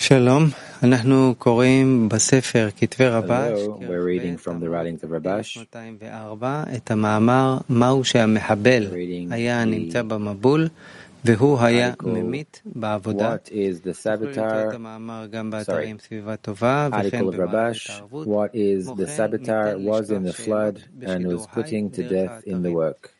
Hello, we're reading from the writings of Rabash. Reading the article, What is the Savitar? Article of Rabash, What is the Savitar was in the flood and was putting to death in the work.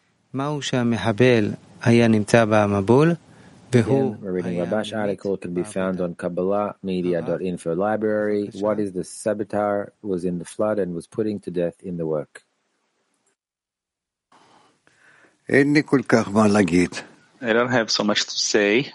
Again, we're reading Rabash article, can be found on KabbalahMedia.info library. What is the Savitar was in the flood and was putting to death in the work. I don't have so much to say.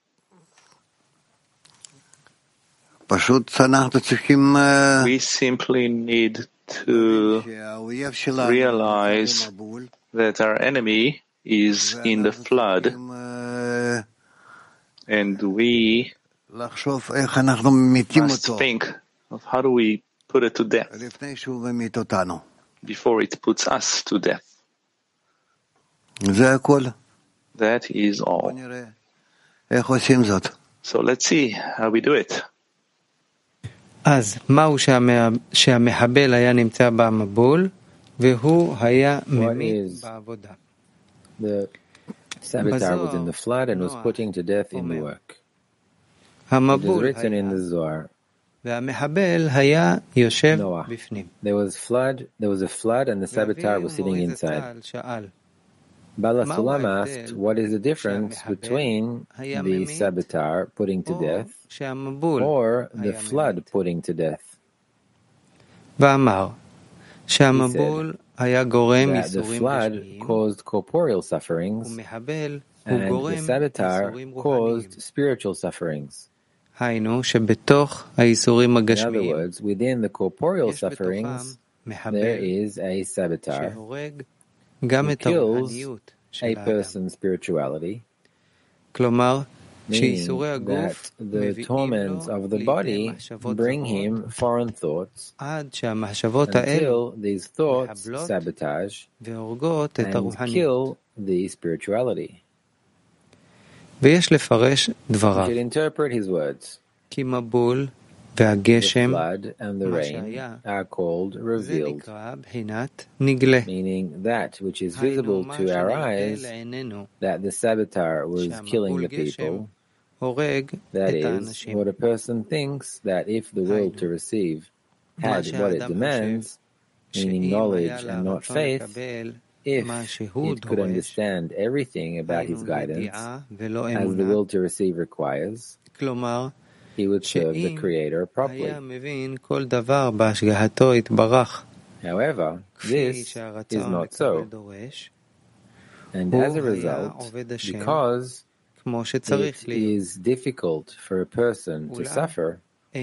We simply need to realize that our enemy is in the flood, and we must think of how do we put it to death before it puts us to death. That is all. So let's see how we do it. What is the Savitar was in the flood and was putting to death in the work. It is written in the Zohar, Noah, there was a flood, and the Savitar was sitting inside. Bala Sulam asked, what is the difference between the Savitar putting to death or the flood putting to death? He said that the flood caused corporeal sufferings and the Savitar caused spiritual sufferings. In other words, within the corporeal sufferings, there is a Savitar who kills a person's spirituality, meaning that the torments of the body bring him foreign thoughts until these thoughts sabotage and kill the spirituality. We should interpret his words. The flood and the rain are called revealed, meaning that which is visible to our eyes, that the Savitar was killing the people, that is, what a person thinks that if the will to receive had what it demands, meaning knowledge and not faith, if it could understand everything about his guidance, as the will to receive requires, he would serve the Creator properly. However, this is not so. And as a result, because it is difficult for a person to suffer,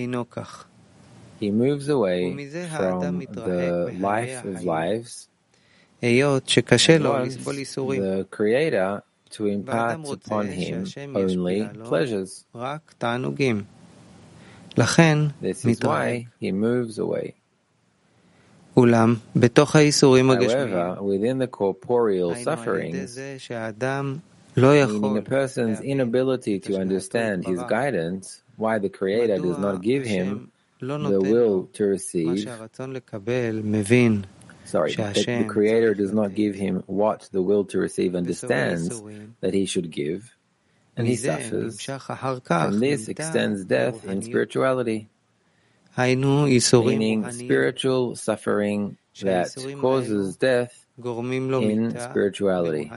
he moves away from the life of lives and wants the Creator to impart upon him only pleasures. This is why he moves away. However, within the corporeal sufferings, meaning a person's inability to understand his guidance, why the Creator does not give him the will to receive, the Creator does not give him what the will to receive understands that he should give, and he suffers. From this extends death in spirituality, meaning spiritual suffering that causes death in spirituality.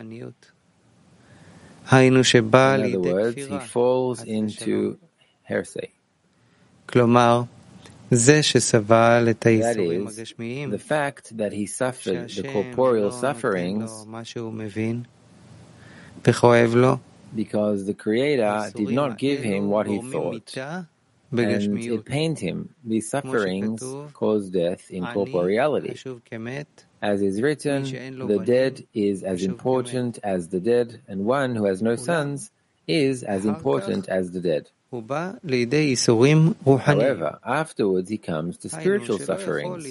In other words, he falls into heresy. That is, the fact that he suffered the corporeal sufferings because the Creator did not give him what he thought, and it pained him. These sufferings cause death in corporeality. As is written, the dead is as important as the dead, and one who has no sons is as important as the dead. However, afterwards he comes to spiritual sufferings,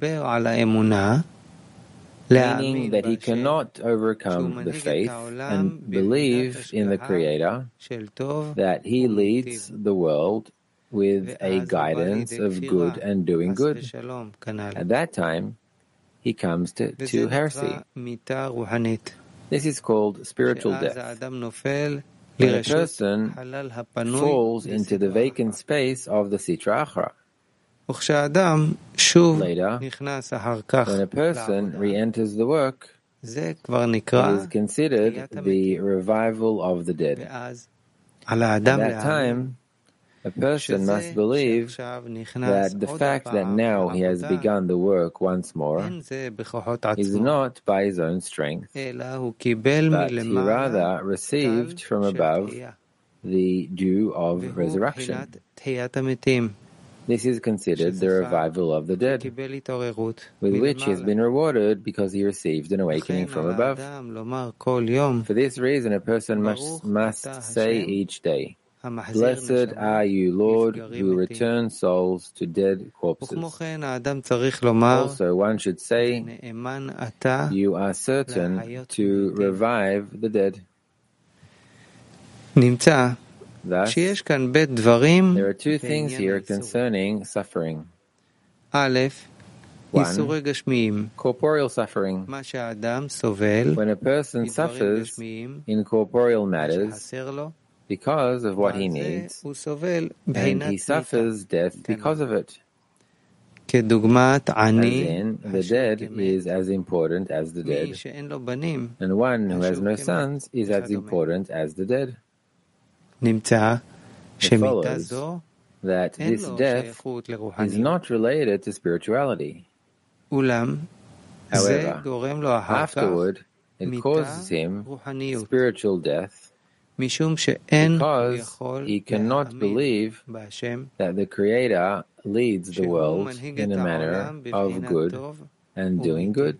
meaning that he cannot overcome the faith and believe in the Creator, that he leads the world with a guidance of good and doing good. At that time, he comes to heresy. This is called spiritual death. When a person falls into the vacant space of the Sitra Achra. Later, when a person re-enters the work, it is considered the revival of the dead. At that time, a person must believe that the fact that now he has begun the work once more is not by his own strength, but he rather received from above the dew of resurrection. This is considered the revival of the dead, with which he has been rewarded because he received an awakening from above. For this reason, a person must say each day, "Blessed are you, Lord, who return souls to dead corpses." Also, one should say, "You are certain to revive the dead." Thus, there are two things here concerning suffering. One, corporeal suffering. When a person suffers in corporeal matters because of what he needs, and he suffers death because of it. As in, the dead is as important as the dead, and one who has no sons is as important as the dead. It follows that this death is not related to spirituality. However, afterward, it causes him spiritual death because he cannot believe that the Creator leads the world in a manner of good and doing good.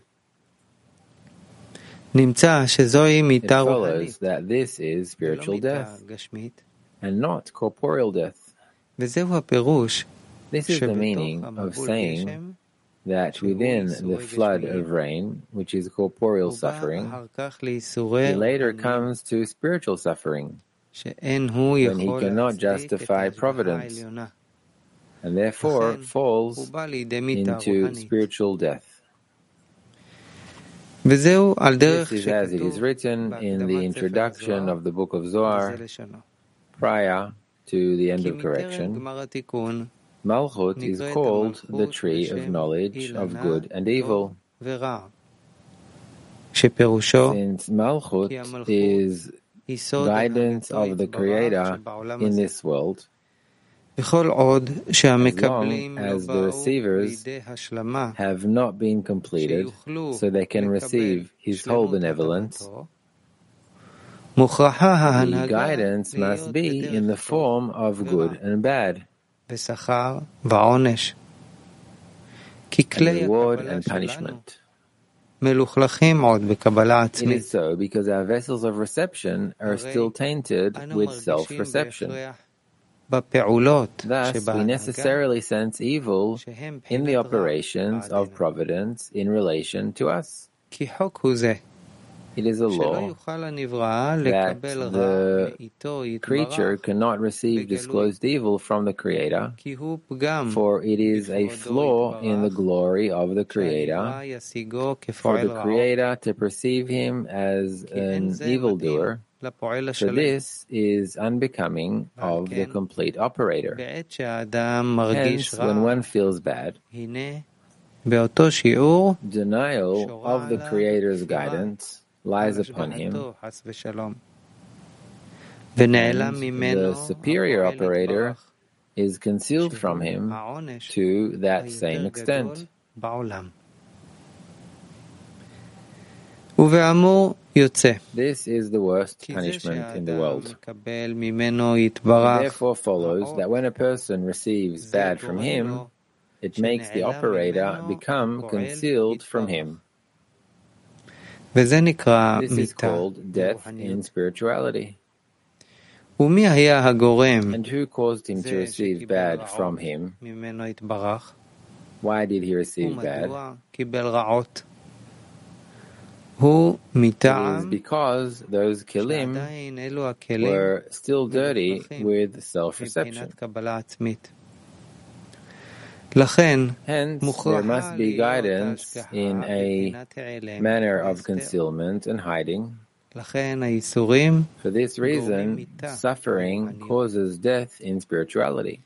It follows that this is spiritual death and not corporeal death. This is the meaning of saying that within the flood of rain, which is corporeal suffering, he later comes to spiritual suffering, when he cannot justify providence, and therefore falls into spiritual death. This is as it is written in the introduction of the book of Zohar, prior to the end of correction. Malchut is called the tree of knowledge of good and evil, since Malchut is guidance of the Creator in this world. As long as the receivers have not been completed, so they can receive His whole benevolence, the guidance must be in the form of good and bad, and reward and punishment. It is so because our vessels of reception are still tainted with self-reception. Thus, we necessarily sense evil in the operations of providence in relation to us. It is a law that the creature cannot receive disclosed evil from the Creator, for it is a flaw in the glory of the Creator for the Creator to perceive him as an evildoer. For this is unbecoming of the complete operator. Hence, when one feels bad, denial of the Creator's guidance lies upon him, and the superior operator is concealed from him to that same extent. This is the worst punishment in the world. It therefore follows that when a person receives bad from him, it makes the operator become concealed from him. This is called death in spirituality. And who caused him to receive bad from him? Why did he receive bad? It is because those kelim were still dirty with self-reception. Hence, there must be guidance in a manner of concealment and hiding. For this reason, suffering causes death in spirituality.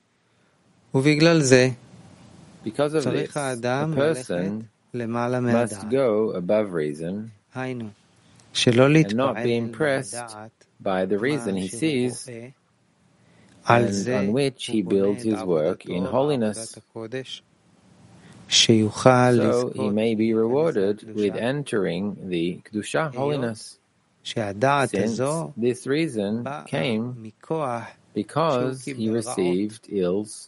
Because of this, a person must go above reason and not be impressed by the reason he sees and on which he builds his work in holiness, so he may be rewarded with entering the Kedusha, holiness. Since this reason came because he received ills,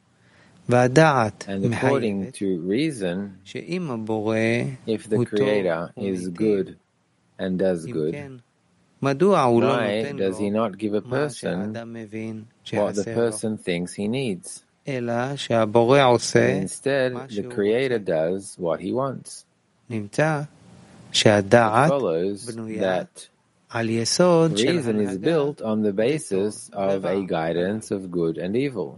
and according to reason, if the Creator is good and does good, why does he not give a person what the person thinks he needs? And instead, the Creator does what he wants. It follows that reason is built on the basis of a guidance of good and evil.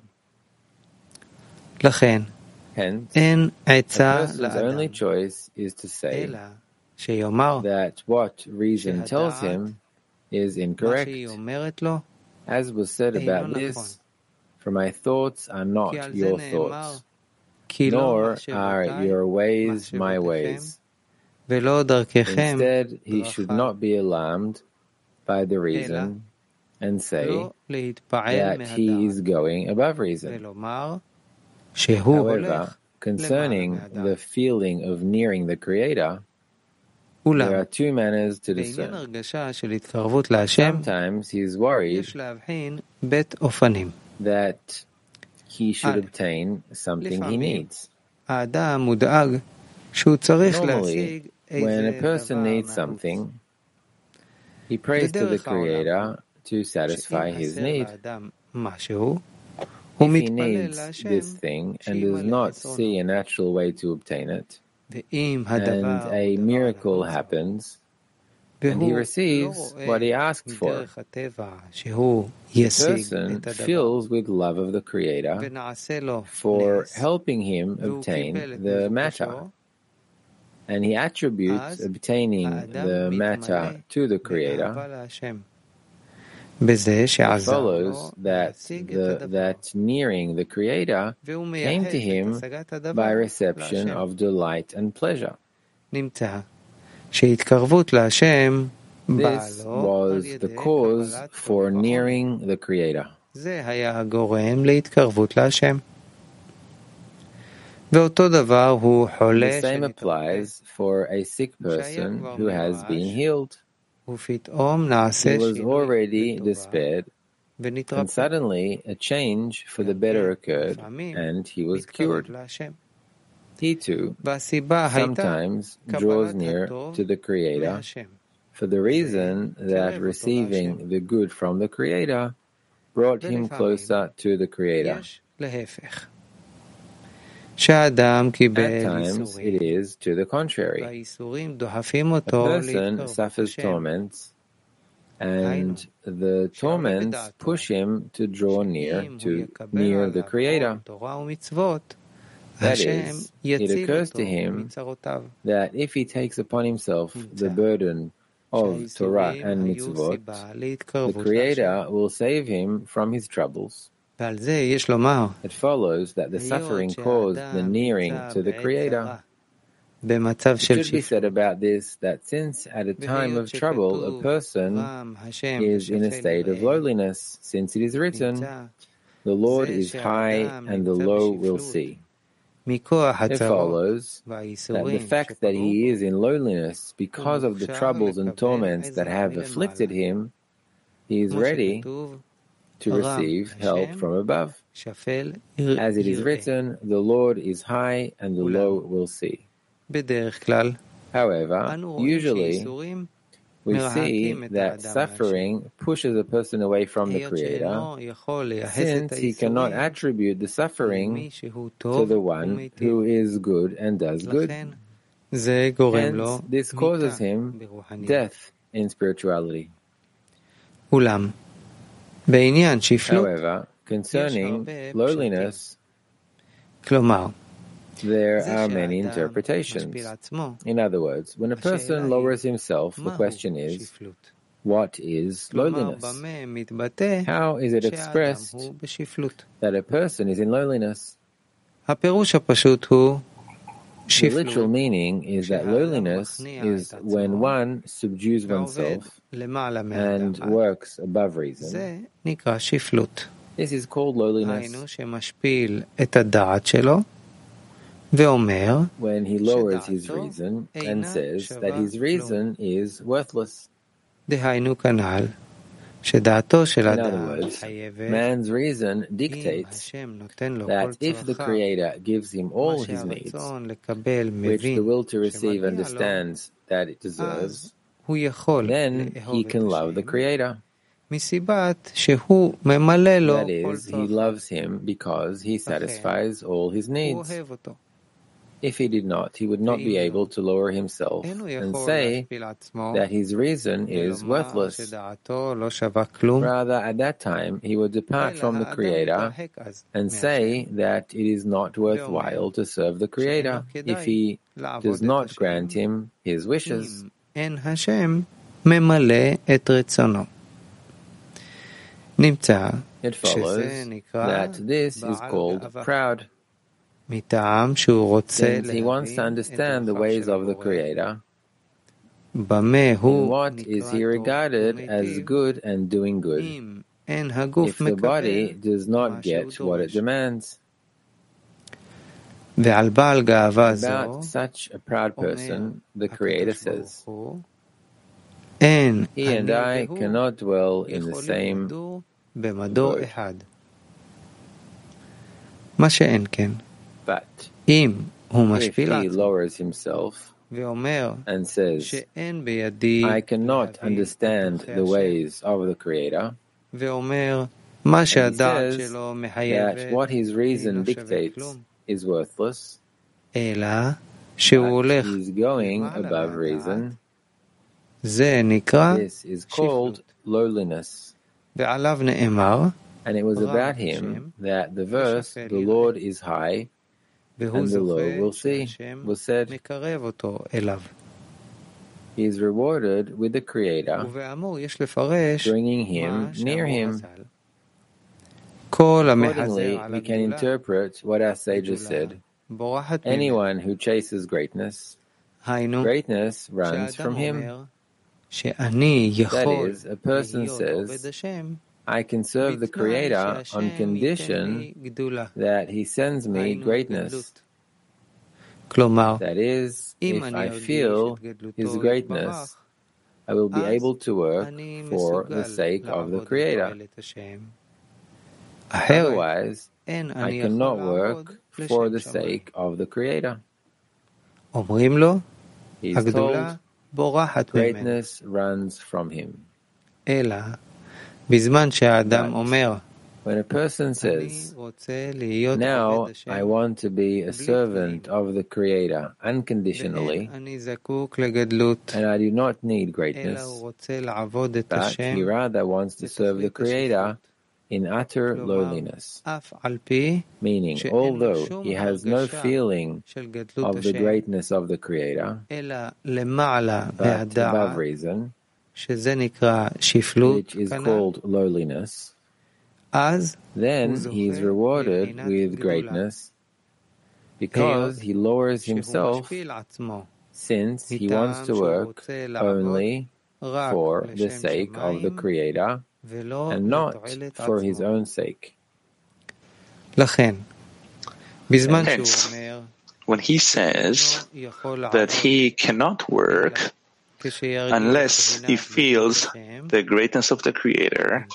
Hence, a person's only choice is to say that what reason tells him is incorrect. As was said about this, for my thoughts are not your thoughts, nor are your ways my ways. Instead, he should not be alarmed by the reason and say that he is going above reason. However, concerning the feeling of nearing the Creator, there are two manners to discern. Sometimes he is worried that he should obtain something he needs. Normally, when a person needs something, he prays to the Creator to satisfy his need. If he needs this thing and does not see a natural way to obtain it, and a miracle happens, and he receives what he asked for, the person fills with love of the Creator for helping him obtain the matter, and he attributes obtaining the matter to the Creator. It follows that nearing the Creator came to him by reception of delight and pleasure. This was the cause for nearing the Creator. The same applies for a sick person who has been healed. He was already despaired, and suddenly a change for the better occurred, and he was cured. He too sometimes draws near to the Creator for the reason that receiving the good from the Creator brought him closer to the Creator. At times it is to the contrary. A person suffers torments, and the torments push him to draw near the Creator. That is, it occurs to him that if he takes upon himself the burden of Torah and mitzvot, the Creator will save him from his troubles. It follows that the suffering caused the nearing to the Creator. It should be said about this that since at a time of trouble a person is in a state of lowliness, since it is written, the Lord is high and the low will see. It follows that the fact that he is in lowliness because of the troubles and torments that have afflicted him, he is ready to receive help from above. As it is written, the Lord is high and the low will see. However, usually we see that suffering pushes a person away from the Creator, since he cannot attribute the suffering to the one who is good and does good. Hence, this causes him death in spirituality. However, concerning lowliness, there are many interpretations. In other words, when a person lowers himself, the question is, what is lowliness? How is it expressed that a person is in lowliness? The literal meaning is that lowliness is when one subdues oneself and works above reason. This is called lowliness. When he lowers his reason and says that his reason is worthless. In other words, man's reason dictates that if the Creator gives him all his needs, which the will to receive understands that it deserves, then he can love the Creator. That is, he loves him because he satisfies all his needs. If he did not, he would not be able to lower himself and say that his reason is worthless. Rather, at that time, he would depart from the Creator and say that it is not worthwhile to serve the Creator if he does not grant him his wishes. It follows that this is called proud. Since he wants to understand the ways of the Creator, in what is he regarded as good and doing good, if the body does not get what it demands? About such a proud person, the Creator says, he and I cannot dwell in the same abode. But if he lowers himself and says, I cannot understand the ways of the Creator, and he says that what his reason dictates is worthless, but he's going above reason, this is called lowliness. And it was about him that the verse, the Lord is high, and the low will see, was said. He is rewarded with the Creator, bringing him near him. Accordingly, we can interpret what our sages said. Anyone who chases greatness, greatness runs from him. That is, a person says, I can serve the Creator on condition that He sends me greatness. That is, if I feel His greatness, I will be able to work for the sake of the Creator. Otherwise, I cannot work for the sake of the Creator. He is told, greatness runs from him. But when a person says, now I want to be a servant of the Creator unconditionally, and I do not need greatness, but he rather wants to serve the Creator in utter lowliness, meaning although he has no feeling of the greatness of the Creator, but above reason, which is called lowliness, then he is rewarded with greatness because he lowers himself, since he wants to work only for the sake of the Creator and not for his own sake. Hence, when he says that he cannot work unless he feels the greatness of the Creator,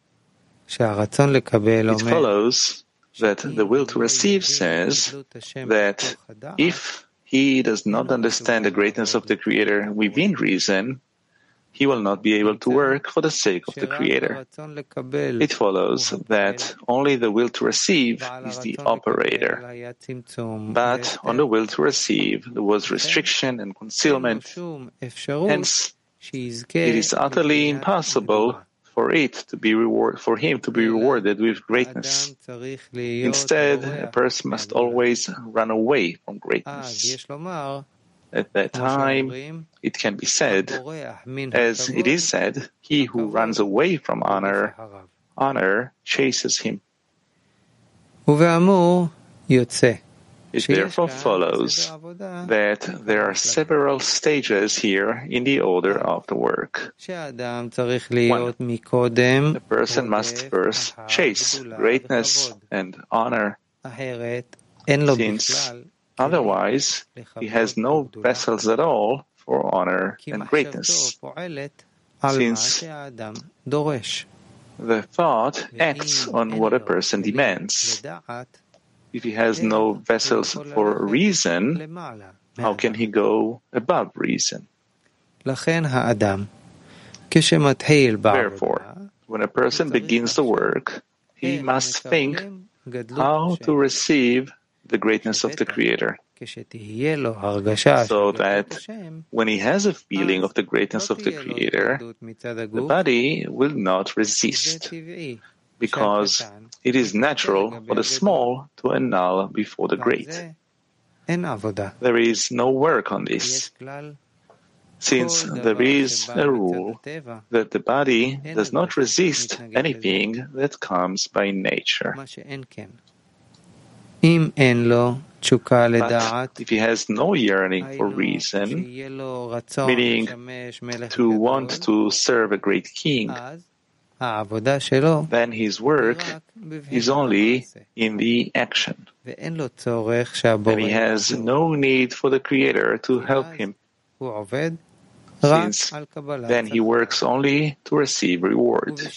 it follows that the will to receive says that if he does not understand the greatness of the Creator within reason, he will not be able to work for the sake of the Creator. It follows that only the will to receive is the operator. But on the will to receive, there was restriction and concealment. Hence, it is utterly impossible for him to be rewarded with greatness. Instead, a person must always run away from greatness. At that time, it can be said, as it is said, he who runs away from honor chases him. It therefore follows that there are several stages here in the order of the work. 1. The person must first chase greatness and honor, since otherwise he has no vessels at all for honor and greatness, since the thought acts on what a person demands. If he has no vessels for reason, how can he go above reason? Therefore, when a person begins the work, he must think how to receive the greatness of the Creator, so that when he has a feeling of the greatness of the Creator, the body will not resist, because it is natural for the small to annul before the great. There is no work on this, since there is a rule that the body does not resist anything that comes by nature. But if he has no yearning for reason, meaning to want to serve a great king, then his work is only in the action, and he has no need for the Creator to help him, since then he works only to receive reward. To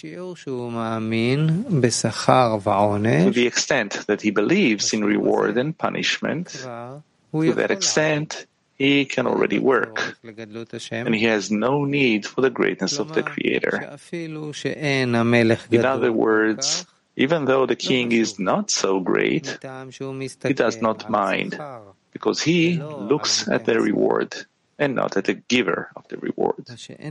the extent that he believes in reward and punishment, to that extent he can already work, and he has no need for the greatness of the Creator. In other words, even though the king is not so great, he does not mind, because he looks at the reward and not at the giver of the reward.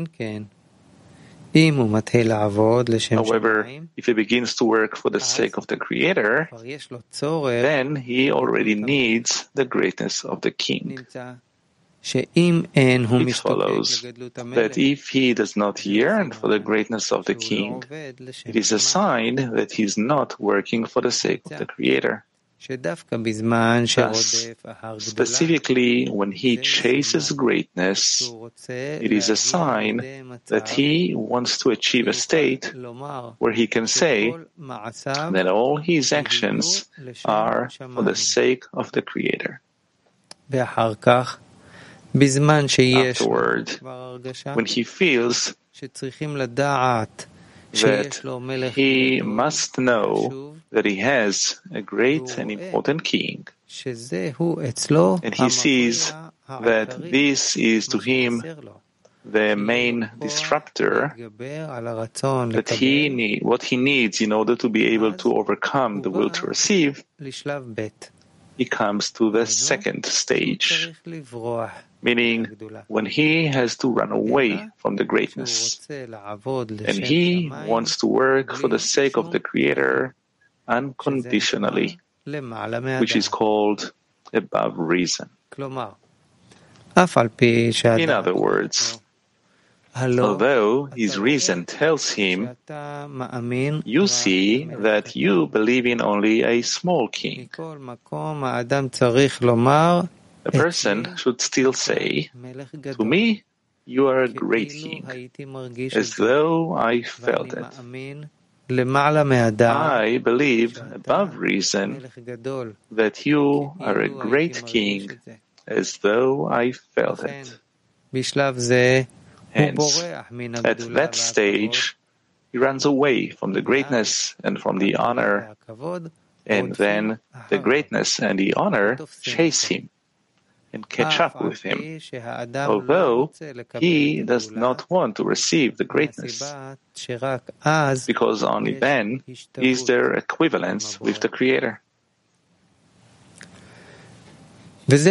However, if he begins to work for the sake of the Creator, then he already needs the greatness of the king. It follows that if he does not yearn for the greatness of the king, it is a sign that he is not working for the sake of the Creator. Thus, specifically when he chases greatness, it is a sign that he wants to achieve a state where he can say that all his actions are for the sake of the Creator. Afterward, when he feels that he must know that he has a great and important king, and he sees that this is to him the main disruptor, that what he needs in order to be able to overcome the will to receive, he comes to the second stage, meaning when he has to run away from the greatness, and he wants to work for the sake of the Creator unconditionally, which is called above reason. In other words, although his reason tells him, you see that you believe in only a small king, a person should still say, to me, you are a great king, as though I felt it. I believe above reason that you are a great king, as though I felt it. Hence, at that stage, he runs away from the greatness and from the honor, and then the greatness and the honor chase him, and catch up with him, although he does not want to receive the greatness, because only then is there equivalence with the Creator. This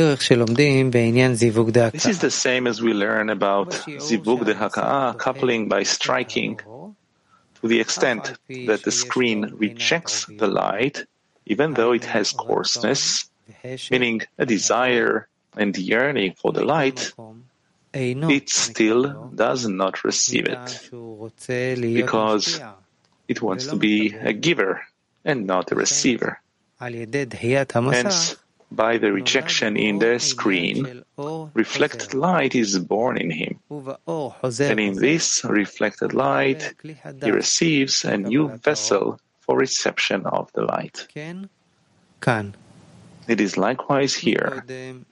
is the same as we learn about Zivug de Haka'ah, coupling by striking, to the extent that the screen rejects the light, even though it has coarseness, meaning a desire and yearning for the light, it still does not receive it, because it wants to be a giver and not a receiver. Hence, by the rejection in the screen, reflected light is born in him. And in this reflected light, he receives a new vessel for reception of the light. It is likewise here.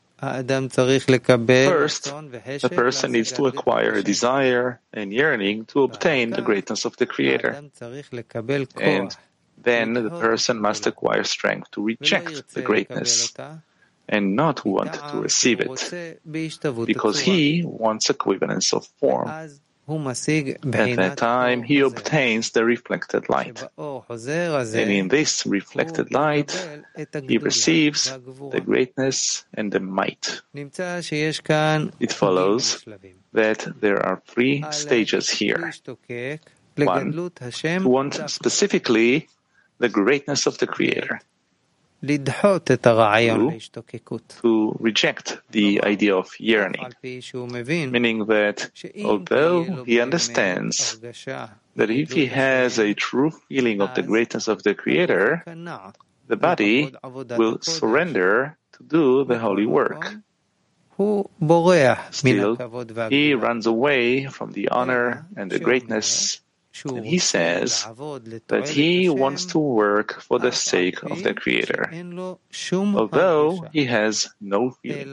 First, the person needs to acquire a desire and yearning to obtain the greatness of the Creator. And then the person must acquire strength to reject the greatness and not want to receive it, because he wants equivalence of form. At that time, he obtains the reflected light. And in this reflected light, he receives the greatness and the might. It follows that there are 3 stages here. 1, to want specifically the greatness of the Creator. 2, to reject the idea of yearning, meaning that although he understands that if he has a true feeling of the greatness of the Creator, the body will surrender to do the holy work. Still, he runs away from the honor and the greatness, and he says that he wants to work for the sake of the Creator, although he has no feeling.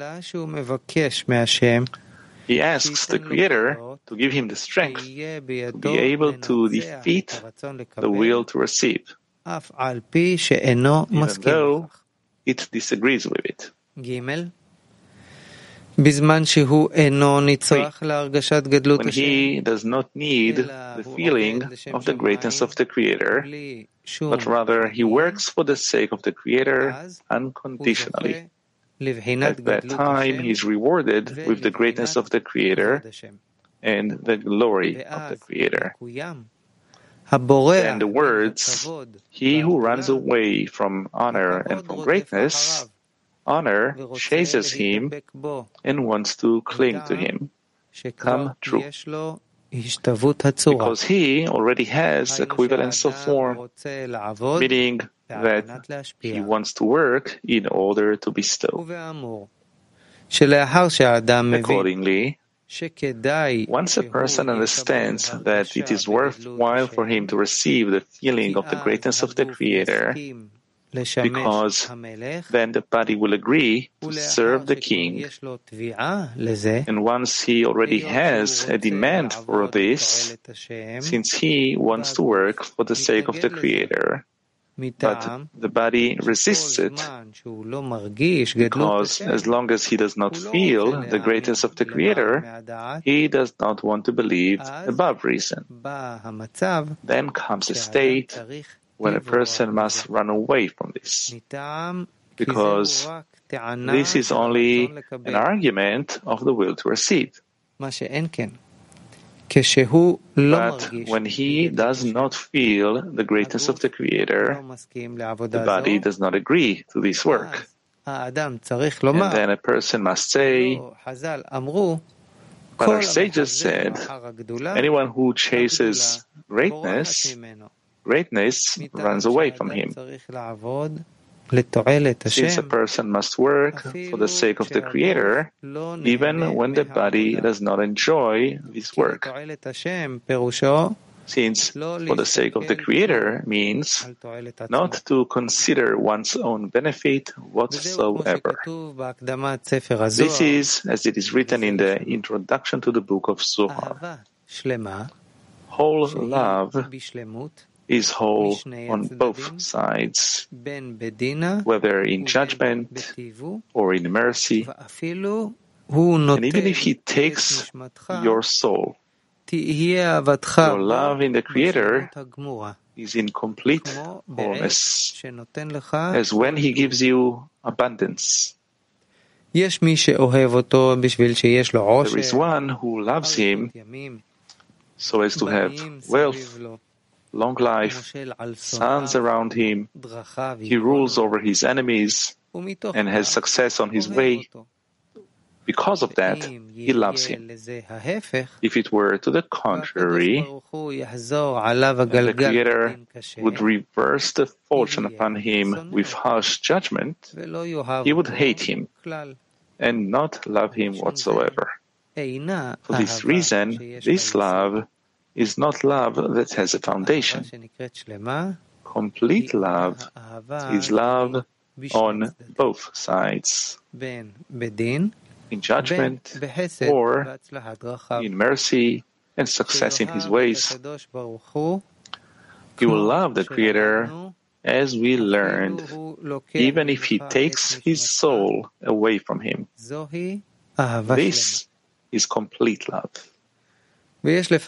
He asks the Creator to give him the strength to be able to defeat the will to receive, even though it disagrees with it. 3. When he does not need the feeling of the greatness of the Creator, but rather he works for the sake of the Creator unconditionally. At that time, he is rewarded with the greatness of the Creator and the glory of the Creator. And the words, he who runs away from honor and from greatness, honor chases him and wants to cling to him, come true, because he already has equivalence of form, meaning that he wants to work in order to bestow. Accordingly, once a person understands that it is worthwhile for him to receive the feeling of the greatness of the Creator, because then the body will agree to serve the king, and once he already has a demand for this, since he wants to work for the sake of the Creator, but the body resists it, because as long as he does not feel the greatness of the Creator, he does not want to believe above reason. Then comes a state when a person must run away from this, because this is only an argument of the will to receive. But when he does not feel the greatness of the Creator, the body does not agree to this work. And then a person must say, but our sages said, anyone who chases greatness runs away from him. Since a person must work for the sake of the Creator, even when the body does not enjoy this work. Since for the sake of the Creator means not to consider one's own benefit whatsoever. This is as it is written in the introduction to the book of Zohar. Whole love is whole on both sides, whether in judgment or in mercy. And even if he takes your soul, your love in the Creator is in complete wholeness, as when he gives you abundance. There is one who loves him so as to have wealth, long life, sons around him. He rules over his enemies and has success on his way. Because of that, he loves him. If it were to the contrary, and the Creator would reverse the fortune upon him with harsh judgment, he would hate him and not love him whatsoever. For this reason, this love is not love that has a foundation. Complete love is love on both sides, in judgment or in mercy and success in his ways. He will love the Creator as we learned, even if he takes his soul away from him. This is complete love. We should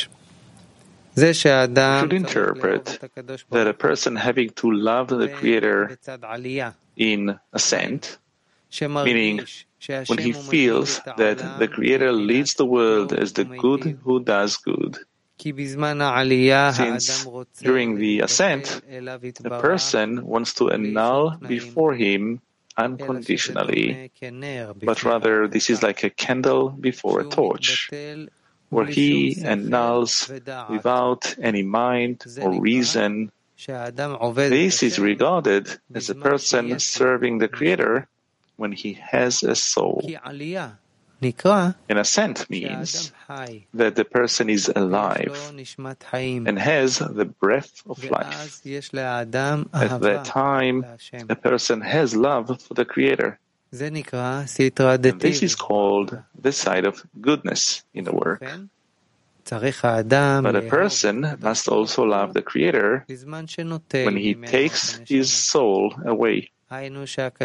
interpret that a person having to love the Creator in ascent, meaning when he feels that the Creator leads the world as the good who does good. Since during the ascent, the person wants to annul before him unconditionally, but rather this is like a candle before a torch, where he annuls without any mind or reason. This is regarded as a person serving the Creator when he has a soul. An ascent means that the person is alive and has the breath of life. At that time, a person has love for the Creator. And this is called the side of goodness in the work. But a person must also love the Creator when he takes his soul away. Meaning,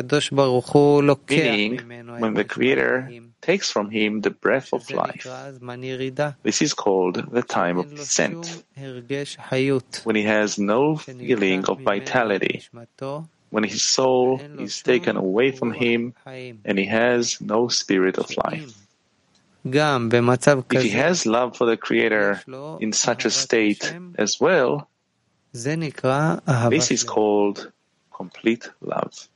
when the Creator takes from him the breath of life. This is called the time of descent, when he has no feeling of vitality, when his soul is taken away from him and he has no spirit of life. If he has love for the Creator in such a state as well, this is called complete love.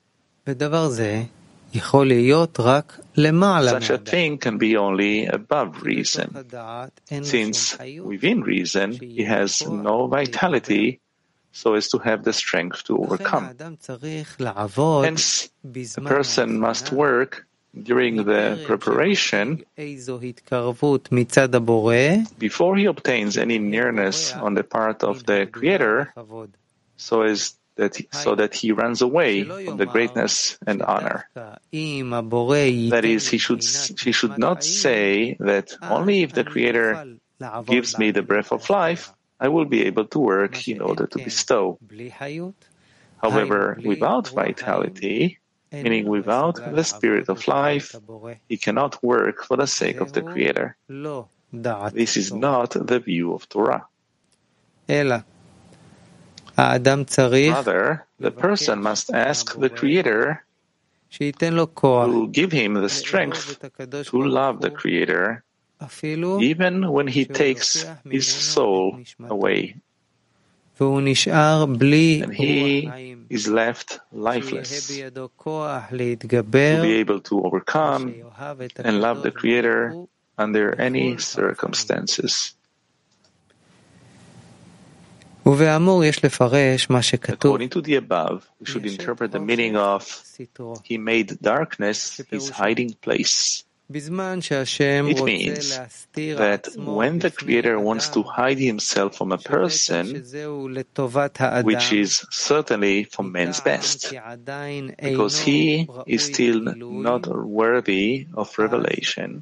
Such a thing can be only above reason, since within reason he has no vitality so as to have the strength to overcome. Hence, a person must work during the preparation before he obtains any nearness on the part of the Creator, so that he runs away from the greatness and honor. That is, he should not say that only if the Creator gives me the breath of life, I will be able to work in order to bestow. However, without vitality, meaning without the spirit of life, he cannot work for the sake of the Creator. This is not the view of Torah. Rather, the person must ask the Creator to give him the strength to love the Creator, even when he takes his soul away, and he is left lifeless, to be able to overcome and love the Creator under any circumstances. According to the above, we should interpret the meaning of He made darkness His hiding place. It means that when the Creator wants to hide Himself from a person, which is certainly for man's best, because he is still not worthy of revelation,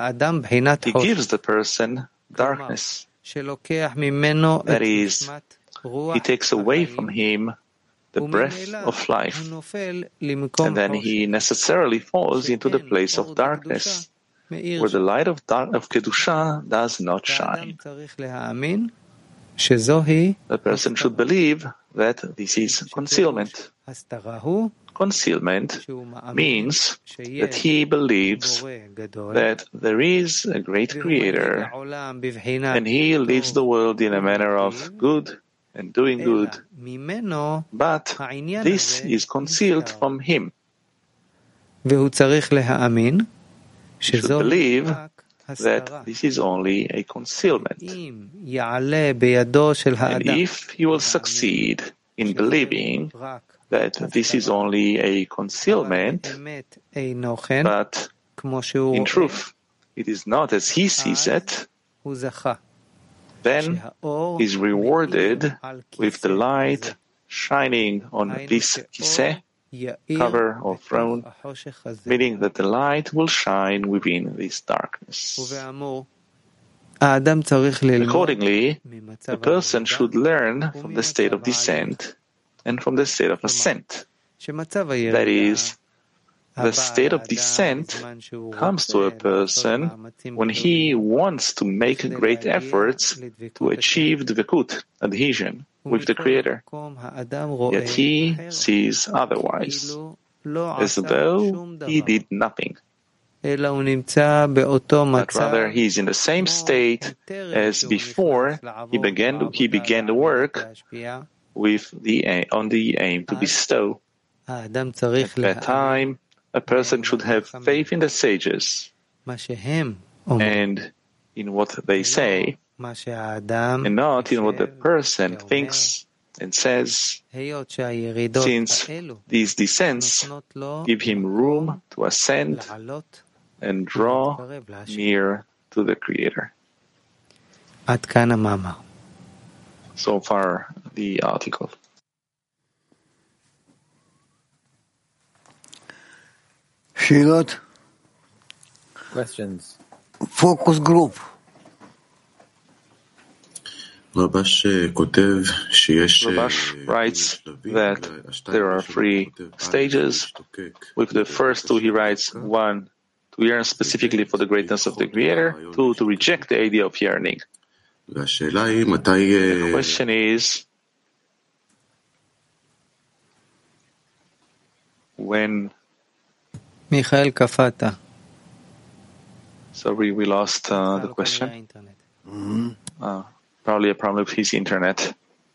He gives the person darkness. That is, he takes away from him the breath of life, and then he necessarily falls into the place of darkness, where the light of Kedusha does not shine. A person should believe that this is concealment. Concealment means that he believes that there is a great creator and he leads the world in a manner of good and doing good, but this is concealed from him. He should believe that this is only a concealment. And if he will succeed in believing that this is only a concealment, but in truth it is not as he sees it, then he is rewarded with the light shining on this kiseh, cover or throne, meaning that the light will shine within this darkness. Accordingly, a person should learn from the state of descent and from the state of ascent. That is, the state of descent comes to a person when he wants to make great efforts to achieve dvekut, adhesion, with the Creator. Yet he sees otherwise, as though he did nothing. But rather, he is in the same state as before he began the work with on the aim to bestow. At that time, a person should have faith in the sages and in what they say, and not in what the person thinks and says, since these descents give him room to ascend and draw near to the Creator. So far, the article. Questions? Focus group. Rabash writes that there are 3 stages. With the first 2, he writes 1, to yearn specifically for the greatness of the Creator, 2, to reject the idea of yearning. The question is, when... Michael Kafata. Sorry, we lost the question. Probably a problem with his internet.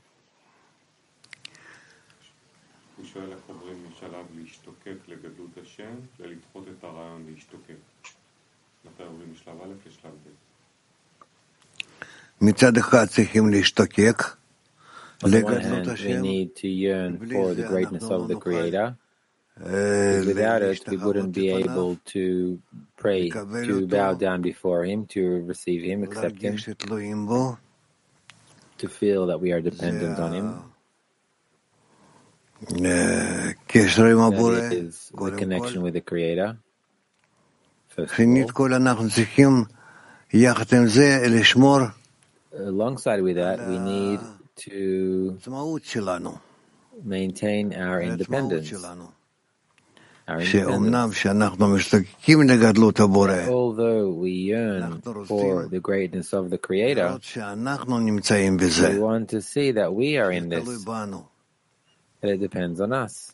On the one hand, we need to yearn for the greatness of the Creator. Without it, we wouldn't be able to pray, to bow down before Him, to receive Him, accept Him, to feel that we are dependent on Him. That is the connection with the Creator. First of all, alongside with that, we need to maintain our independence. Although we yearn for the greatness of the Creator, we want to see that we are in this, that it depends on us.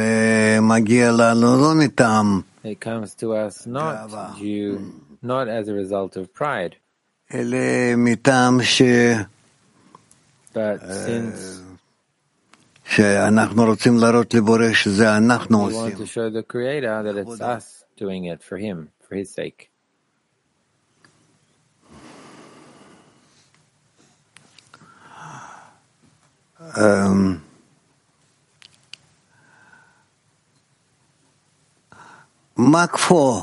It comes to us not as a result of pride, but since we want to show the Creator that it's us doing it for Him, for His sake. Mark 4.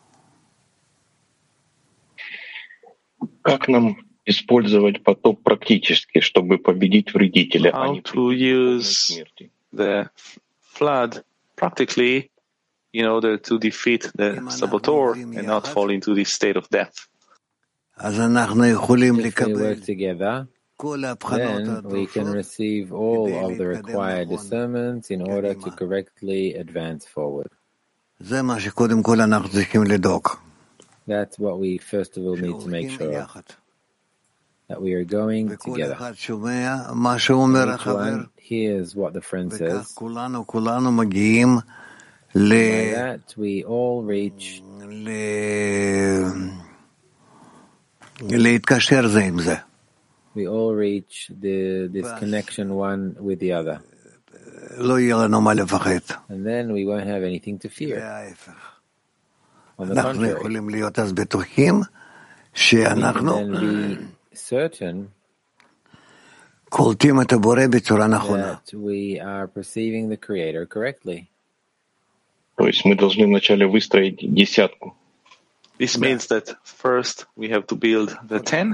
Как нам использовать потоп практически, чтобы победить вредителя, а How не to use the flood practically in order to defeat the saboteur and not fall into this state of death. If we work together, then we can receive all of the required discernments in order to correctly advance forward. That's what we first of all need to make sure of, that we are going together. Each one hears what the friend says. By that, we all reach this connection one with the other. And then we won't have anything to fear. On the contrary, we can then be certain that we are perceiving the Creator correctly. This means that first we have to build the 10.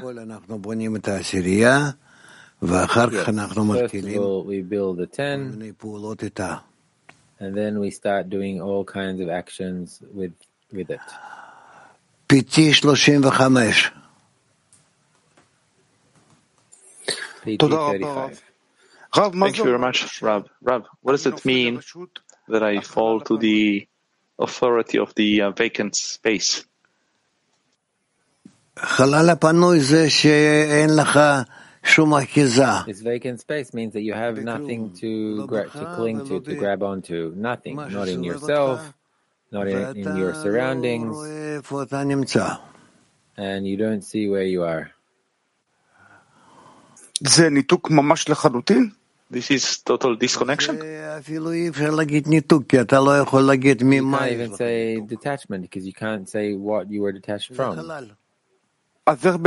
Yes, first of all, we build the 10, and then we start doing all kinds of actions with it. PT35. Thank you very much, Rav. Rav, what does it mean that I fall to the authority of the vacant space? This vacant space means that you have nothing to cling to grab onto. Nothing. Not in yourself, not in your surroundings. And you don't see where you are. This is total disconnection? You can't even say detachment because you can't say what you were detached from. So how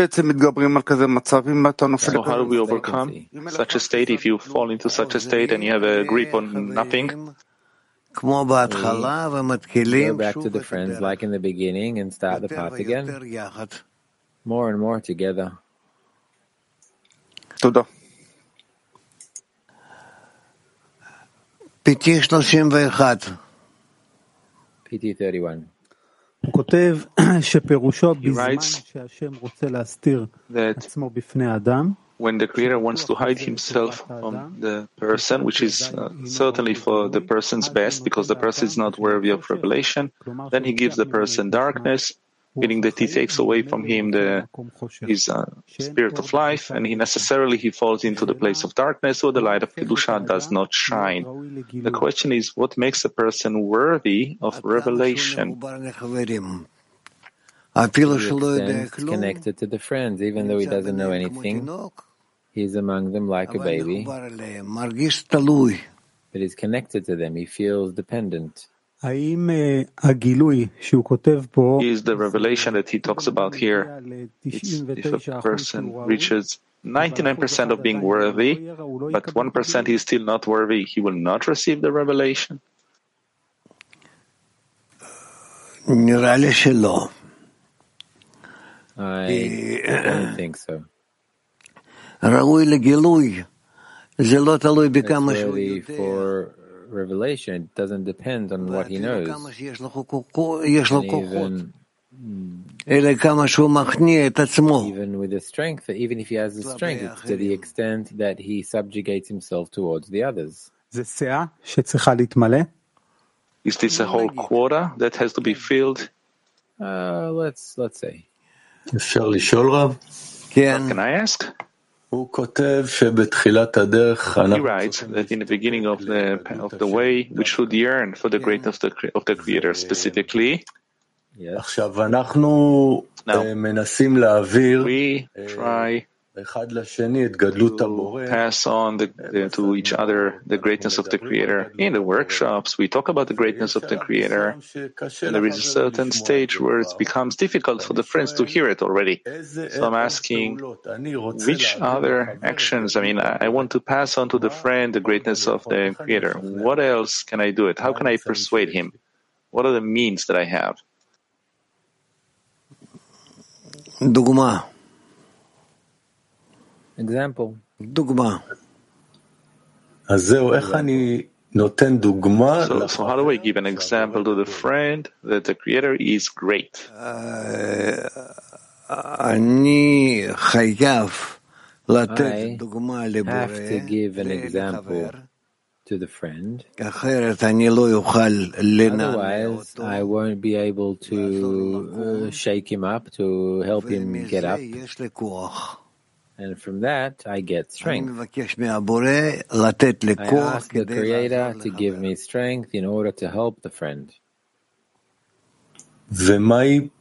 do we overcome such a state if you fall into such a state and you have a grip on nothing? Go back to the friends like in the beginning and start the path again. More and more together. PT31. He writes that when the Creator wants to hide himself from the person, which is certainly for the person's best, because the person is not worthy of revelation, then he gives the person darkness, meaning that he takes away from him his spirit of life, and he falls into the place of darkness, or the light of Kedusha does not shine. The question is, what makes a person worthy of revelation? To the extent connected to the friends, even though he doesn't know anything, he's among them like a baby, but he's connected to them, he feels dependent. Is the revelation that he talks about here, if a person reaches 99% of being worthy, but 1% he is still not worthy, he will not receive the revelation? I don't think so. It's worthy for revelation. It doesn't depend on what he knows. And even with the strength, even if he has the strength, it's to the extent that he subjugates himself towards the others. Is this a whole quota that has to be filled? Let's say. Can I ask? He writes that in the beginning of the way, we should yearn for the greatness of the Creator specifically. Yes. Now, we try to pass on to each other the greatness of the Creator. In the workshops, we talk about the greatness of the Creator, and there is a certain stage where it becomes difficult for the friends to hear it already. So I'm asking, which other actions? I want to pass on to the friend the greatness of the Creator. What else can I do it? How can I persuade him? What are the means that I have? Example. So how do I give an example to the friend that the Creator is great? I have to give an example to the friend. Otherwise, I won't be able to shake him up, to help him get up. And from that, I get strength. I ask the Creator to give me strength in order to help the friend. And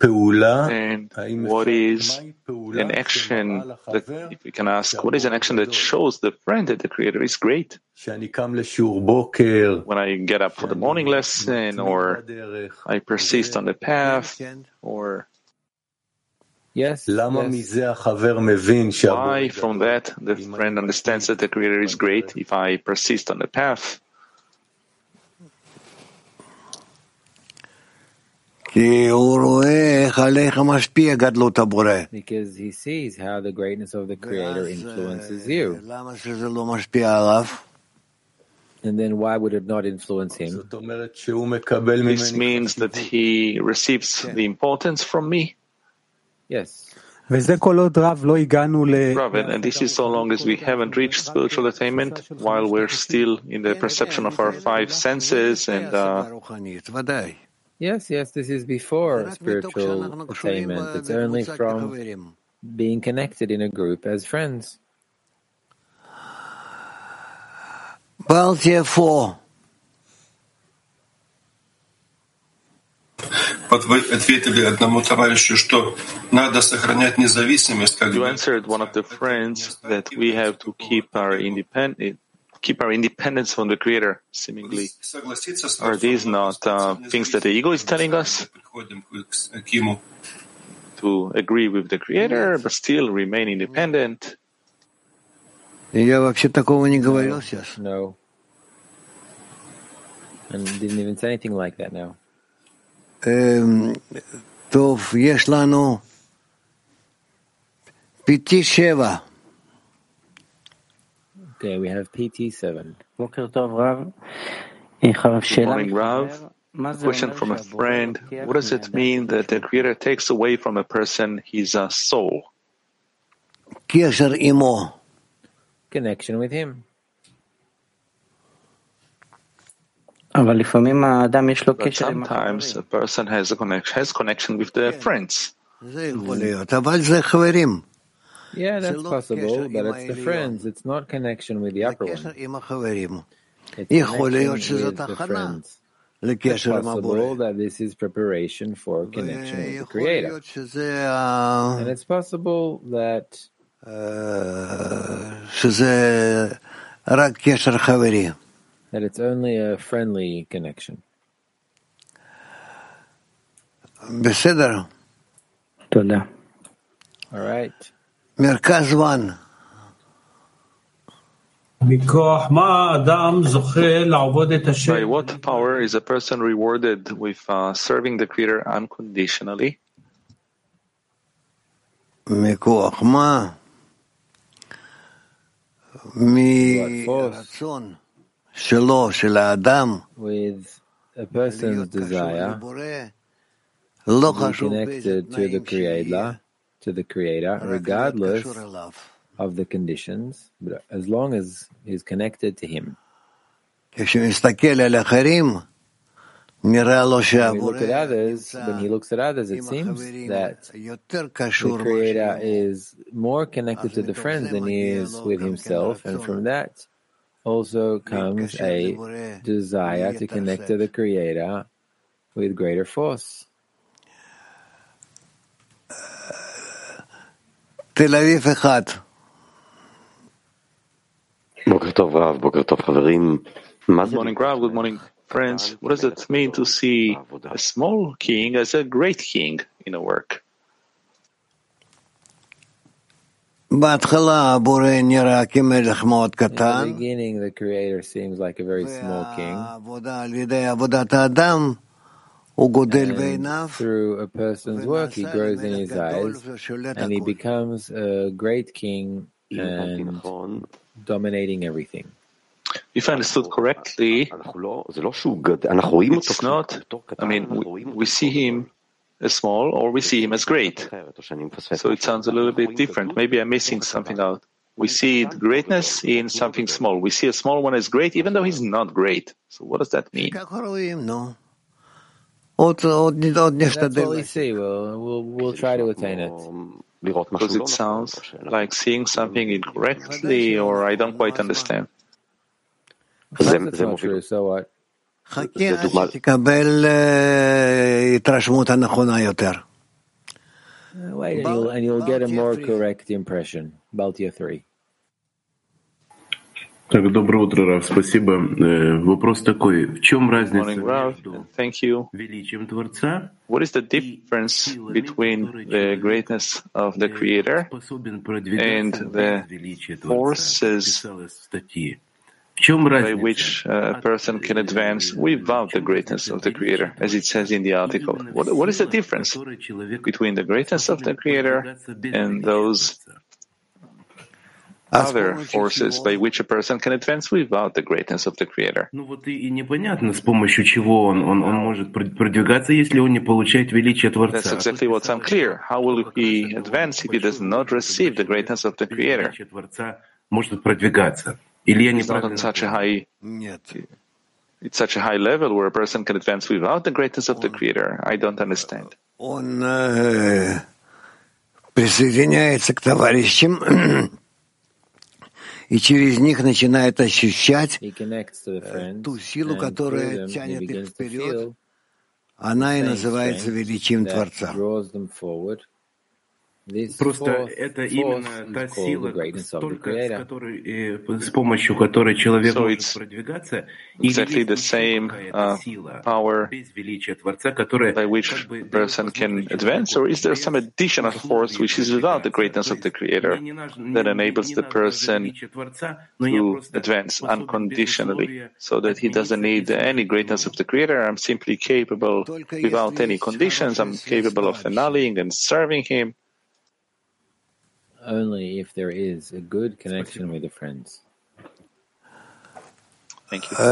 what is an action that, if we can ask, what is an action that shows the friend that the Creator is great? When I get up for the morning lesson, or I persist on the path, or... Yes. Why from that the friend understands that the Creator is great if I persist on the path? Because he sees how the greatness of the Creator influences you. And then why would it not influence him? This means that he receives the importance from me. Yes. Rav, and this is so long as we haven't reached spiritual attainment, while we're still in the perception of our five senses and Yes, this is before spiritual attainment. It's only from being connected in a group as friends. Baltia 4. You answered one of the friends that we have to keep our independence from the Creator, seemingly. Are these not things that the ego is telling us? To agree with the Creator, but still remain independent? No. And didn't even say anything like that now. טוב, יש לנו PT7. Okay, we have PT7. בוקר טוב, רב. Good morning, Rav. A question from a friend. What does it mean that the Creator takes away from a person his soul? קשר עמו. Connection with him. אבל לפעמים האדם יש לו קשר. Sometimes a person has connection with the friends. זה יכול להיות, אבל זה חברים. Yeah, that's possible, but it's the friends. It's not connection with the upper one. It's connection with the friends. It's possible that this is preparation for connection with the Creator. And it's possible that it's only a friendly connection. בסדר. תודה. All right. מרכז 1. By what power is a person rewarded with serving the Creator unconditionally? מכוח מה? מרצון שלו, של האדם. With a person's desire to be connected to the Creator, regardless of the conditions, but as long as he's connected to Him. When he looks at others, it seems that the Creator is more connected to the friends than he is with himself, and from that also comes a desire to connect to the Creator with greater force. תל אביב 1. בוקר טוב רב, בוקר טוב חברים. Good morning, Rav. Good morning, friends. What does it mean to see a small king as a great king in a work? בהתחלה הבורא נראה כמלך מאוד קטן. In the beginning, the Creator seems like a very small king. על ידי עבודת האדם הוא גודל בעיניו. Through a person's work, he grows in his eyes, and he becomes a great king and dominating everything. If I understood correctly, it's not, we see him as small or we see him as great. So it sounds a little bit different. Maybe I'm missing something out. We see greatness in something small. We see a small one as great, even though he's not great. So what does that mean? That's what we see. We'll try to attain it. Because it sounds like seeing something incorrectly, or I don't quite understand. That's not true, so what? Wait, and you'll get a more correct impression. Baltia 3. Так, доброе утро, Рав. Спасибо. Вопрос такой. В чем разница между величием Творца What is the difference between the greatness of the Creator and the forces by which a person can advance without the greatness of the Creator, as it says in the article? What is the difference between the greatness of the Creator and those other forces by which a person can advance without the greatness of the Creator? Ну вот и непонятно, с помощью чего он может продвигаться, если он не получает величие Творца. That's exactly what's unclear. How will he advance if he does not receive the greatness of the Creator? Величие Творца может продвигаться. Или я It's not on such a high. It's such a high level where a person can advance without the greatness of the Creator. I don't understand. Он присоединяется к товарищам. И через них начинает ощущать ту силу, которая тянет их вперед. Она и называется величием Творца. Просто это именно та сила, с помощью которой человек может продвигаться, и exactly the same power by which a person can advance, or is there some additional force which is without the greatness of the Creator that enables the person to advance unconditionally, so that he doesn't need any greatness of the Creator? I'm simply capable, without any conditions, I'm capable of annulling and serving Him. Only if there is a good connection with the friends. Thank you.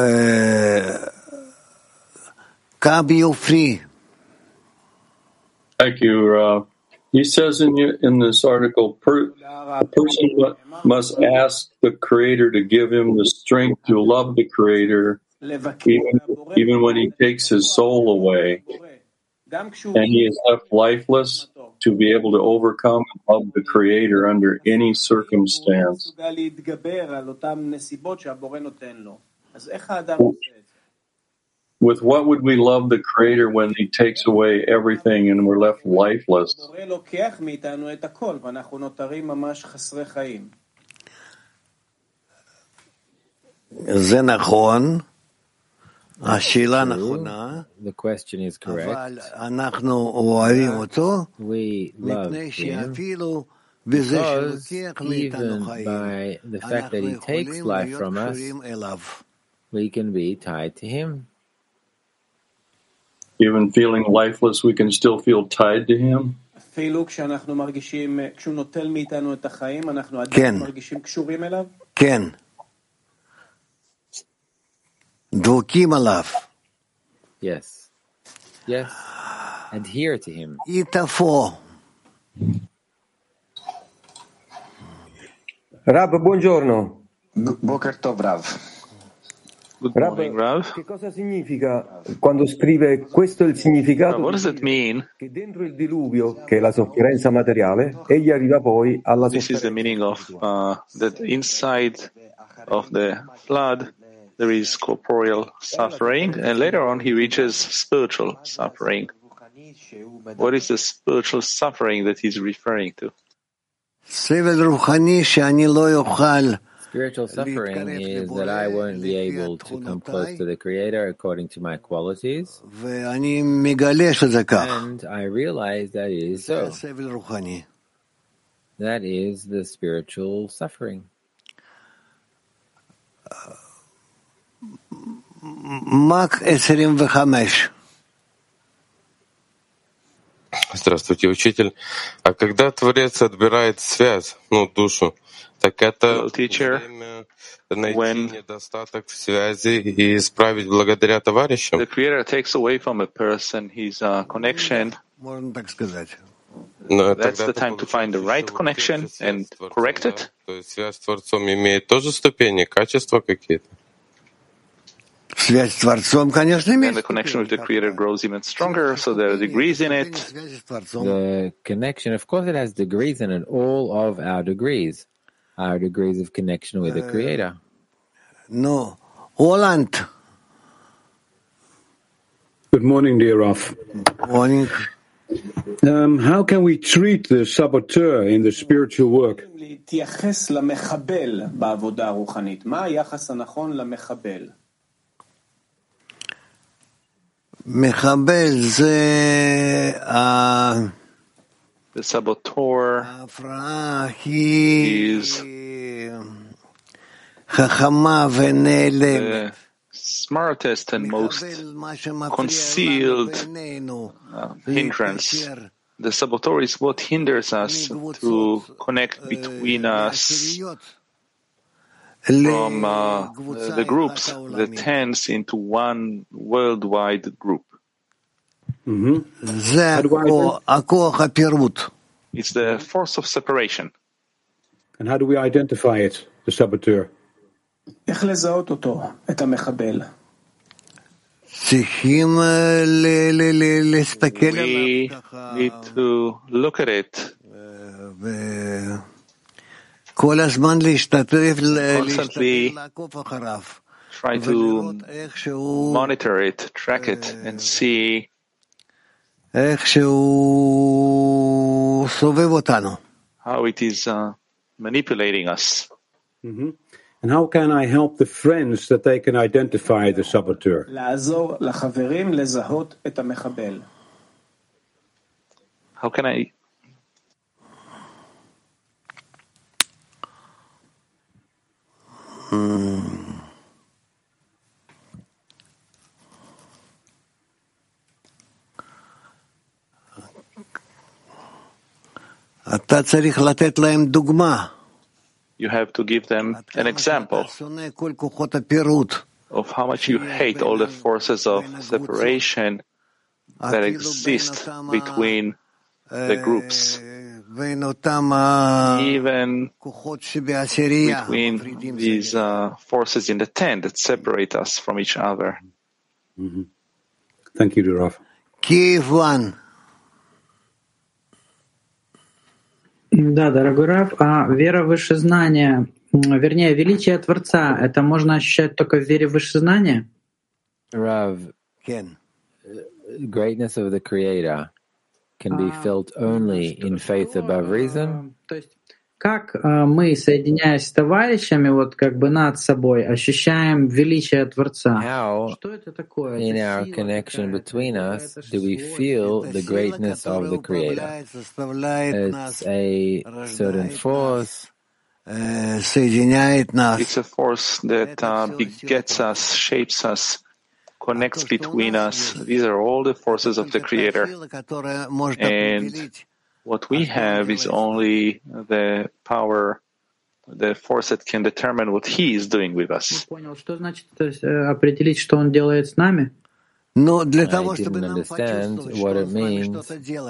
Cab, you're free. Thank you. He says in this article, a person must ask the Creator to give him the strength to love the Creator, even when he takes his soul away, and he is left lifeless, to be able to overcome and love the Creator under any circumstance. With what would we love the Creator when He takes away everything and we're left lifeless? זה נכון. השאלה נכונה, the question is correct. אבל אנחנו אוהבים אותו, we love מפני him שאפילו בזה because שלוקח even מאיתנו חיים, by the fact that he takes life from us, we can be tied to him. Even feeling lifeless, we can still feel tied to Him? כן. דבוקים עליו. Yes. Yes. Adhere to him. איתפו. Rab, buongiorno. Boker Tov, Rav. Good morning, Rav. Che cosa significa quando scrive questo è il significato What does it mean? che dentro il diluvio, che è la sofferenza materiale, egli arriva poi alla This is the meaning of that inside of the flood there is corporeal suffering, and later on he reaches spiritual suffering. What is the spiritual suffering that he's referring to? סבל רוחני שאני לא יוכל Spiritual suffering is that I won't be able to come close to the Creator according to my qualities, and I realize that it is so. That is the spiritual suffering. Мак 25. Здравствуйте, учитель. А когда Творец отбирает связь, душу, так это время найти недостаток в связи и исправить благодаря товарищам? The Creator takes away from a person his connection That's the time to find the right connection and correct it. Связь с Творцом имеет тоже ступени, качества какие-то? Связь с Творцом, конечно, имеет. And the connection with the Creator grows even stronger, so there are degrees in it. The connection, of course, it has degrees in it, all of our degrees of connection with the Creator. No, Roland. Good morning, dear Rav. Morning. How can we treat the saboteur in the spiritual work? The saboteur is the smartest and most concealed hindrance. The saboteur is what hinders us to connect between us from the groups that tends into one worldwide group. It's the force of separation. And how do we identify it, the saboteur? We need to look at it. Constantly try to monitor it, track it, and see how it is manipulating us. Mm-hmm. And how can I help the friends that they can identify the saboteur? How can I? You have to give them an example of how much you hate all the forces of separation that exist between the groups, even between these forces in the 10 that separate us from each other. Mm-hmm. Thank you, Rav. Kiev 1. Да, дорогой Рав, а вера выше знания, вернее, величие Творца, это можно ощущать только в вере выше знания? Rav, greatness of the Creator can be felt only in faith above reason? То есть, как мы, соединяясь с товарищами, вот как бы над собой, ощущаем величие Творца? Что это такое? In our connection between us, do we feel the greatness of the Creator? It's a certain force. It's a force that begets us, shapes us, connects between us. These are all the forces of the Creator. And what we have is only the power, the force that can determine what He is doing with us. Что значит определить, что Он делает с нами? I didn't understand what it means.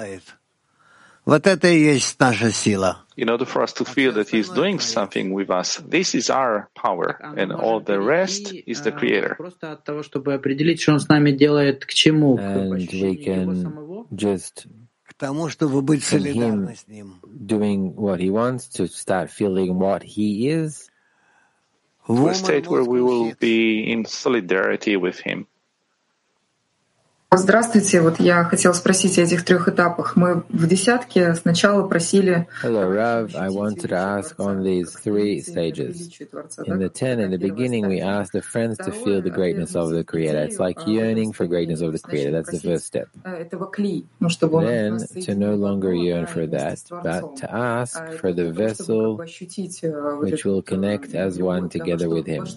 In order for us to feel that He's doing something with us, this is our power, and all the rest is the Creator. Просто от того, чтобы определить, что Он с нами делает, к чему? And we can just from Him doing what He wants to start feeling what He is. To a state where we will be in solidarity with Him. Здравствуйте. Вот я хотела спросить о этих 3 этапах. Мы в десятке сначала просили... Hello, Rav. I wanted to ask on these 3 stages. In the 10, in the beginning, we asked the friends to feel the greatness of the Creator. It's like yearning for greatness of the Creator. That's the first step. Then, to no longer yearn for that, but to ask for the vessel which will connect as one together with Him.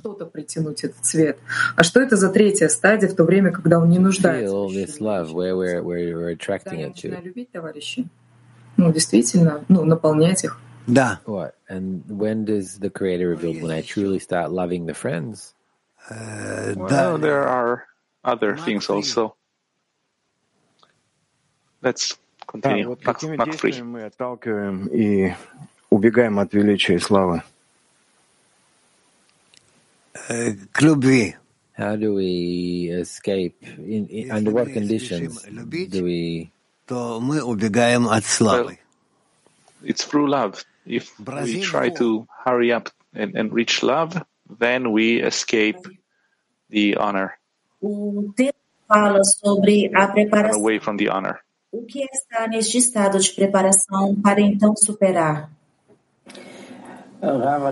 А что это за 3-я стадия в то время, когда он не нуждается? This love, where we're attracting it to. Действительно, наполнять их. Да. What? And when does the Creator reveal? When I truly start loving the friends? Well, there are other things also. Let's Continue. Вот какими действиями мы отталкиваем и убегаем от величия и славы? К любви. How do we escape? Under what conditions do we? То мы убегаем от славы. It's through love. If we try to hurry up and reach love, then we escape the honor. Fala sobre a preparação. Run away from the honor. O que é estar neste estado de preparação para então superar? Rav,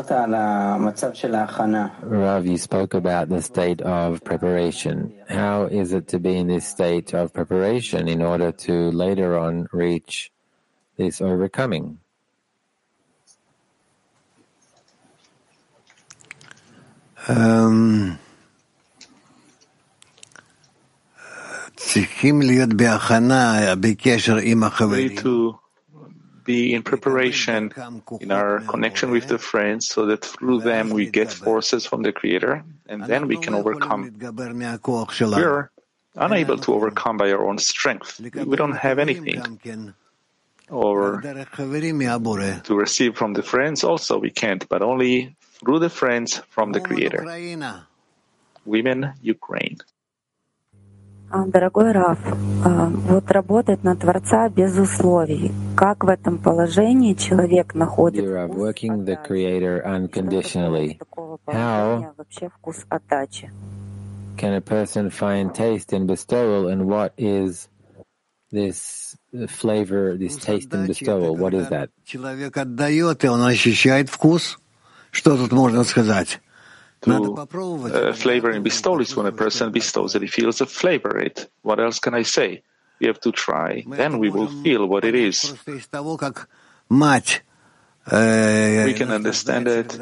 you spoke about the state of preparation. How is it to be in this state of preparation in order to later on reach this overcoming? We need to be in preparation in our connection with the friends so that through them we get forces from the Creator and then we can overcome. We are unable to overcome by our own strength. We don't have anything. Or to receive from the friends also we can't, but only through the friends from the Creator. Women, Ukraine. Дорогой Рав, вот работать на Творца без условий. Как в этом положении человек находит working the Creator unconditionally. How вообще вкус отдачи? Can a person find taste in bestowal, and what is this flavor, this taste in bestowal? What is that? Человек отдает, и он ощущает вкус. Что тут можно сказать? To flavor in bestowal is when a person bestows it, he feels a flavor it. What else can I say? We have to try. Then we will feel what it is. We can understand it.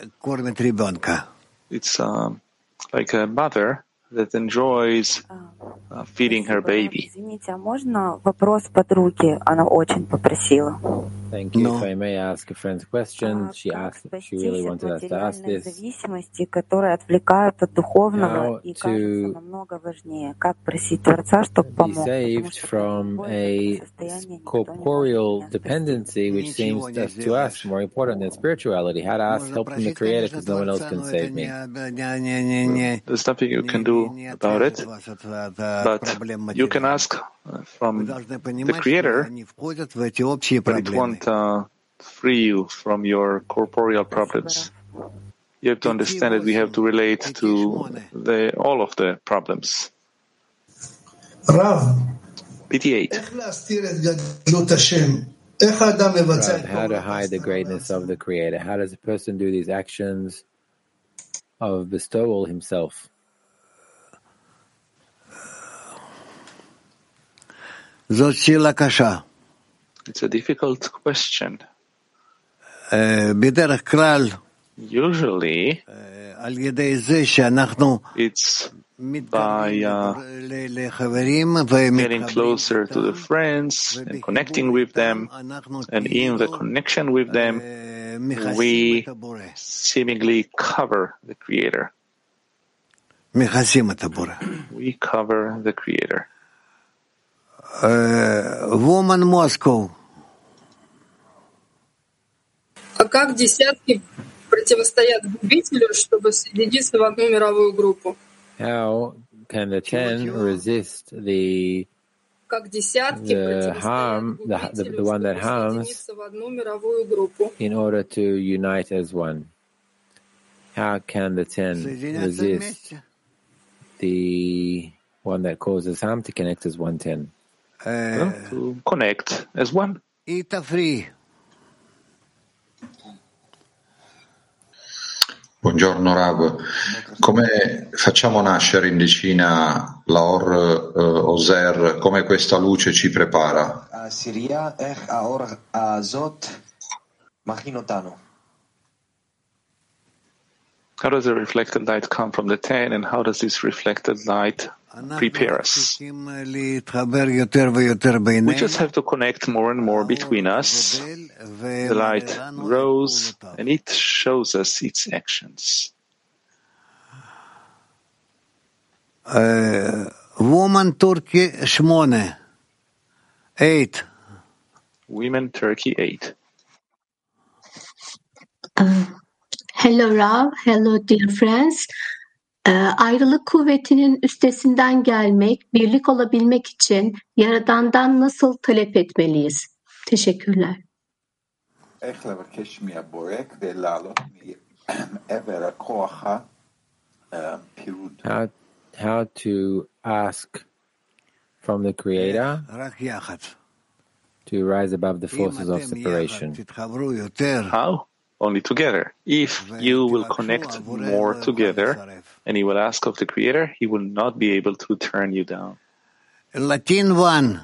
It's like a mother that enjoys feeding her baby. Извините, а можно вопрос подруги? Она очень попросила. Thank you. If I may ask a friend's question, she asked. She really wanted us to ask this. Зависимости, которые отвлекают от духовного и кажутся намного важнее. Как просить Творца, чтобы помог? Be saved from a corporeal dependency, which seems to us more important than spirituality. How to ask help from the Creator because no one else can save me. There's nothing you can do about it, but you can ask from the Creator, but it won't free you from your corporeal problems. You have to understand that we have to relate to all of the problems. Rav, PT8. How to hide the greatness of the Creator? How does a person do these actions of bestowal himself? It's a difficult question. Usually, it's by getting closer to the friends and connecting with them, and in the connection with them, we seemingly cover the Creator. We cover the Creator. Woman Moscow. А как десятки противостоят губителю, чтобы соединиться в одну мировую группу? How can the 10 resist the harm, the one that harms, in order to unite as one? How can the 10 resist the one that causes harm to connect as 110? To connect as one. Buongiorno Rav, come facciamo nascere in decina l'Or Ozer? Come questa luce ci prepara? How does the reflected light come from the 10, and how does this reflected light prepare us? We just have to connect more and more between us. The light grows, and it shows us its actions. Woman Turkey 8. 8. Women Turkey 8. Hello Rav, hello dear friends. Ayrılık kuvvetinin üstesinden gelmek, birlik olabilmek için Yaradan'dan nasıl talep etmeliyiz? Teşekkürler. How to ask from the Creator to rise above the forces of separation. How? Only together. If you will connect more together and you will ask of the Creator, He will not be able to turn you down. Latin 1.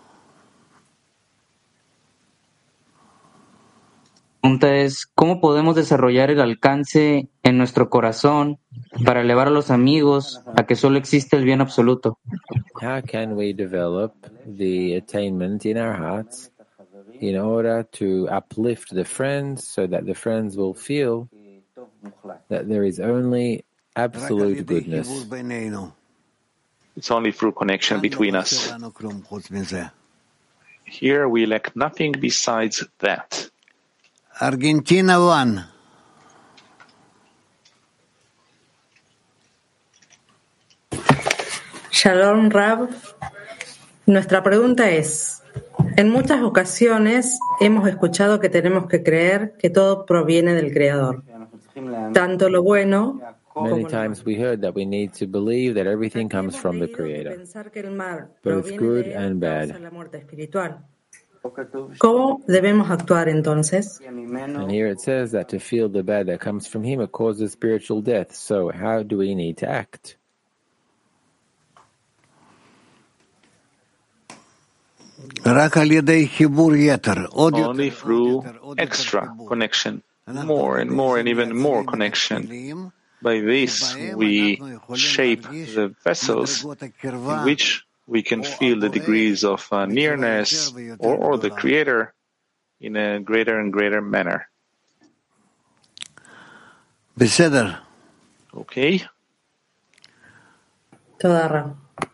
La pregunta es, ¿cómo podemos desarrollar el alcance en nuestro corazón para elevar a los amigos a que solo existe el bien absoluto? How can we develop the attainment in our hearts in order to uplift the friends so that the friends will feel that there is only absolute goodness? It's only through connection between us. Here we lack nothing besides that. Argentina 1. Shalom Rab. Nuestra pregunta es, en muchas ocasiones hemos escuchado que tenemos que creer que todo proviene del Creador, tanto lo bueno Many times we heard that we need to believe that everything comes from the Creator, both good and bad. ¿Cómo debemos actuar entonces? And here it says that to feel the bad that comes from him, it causes spiritual death. So how do we need to act? Only through extra connection, more and more and even more connection. By this, we shape the vessels in which we can feel the degrees of nearness or the Creator in a greater and greater manner. Okay? Toda.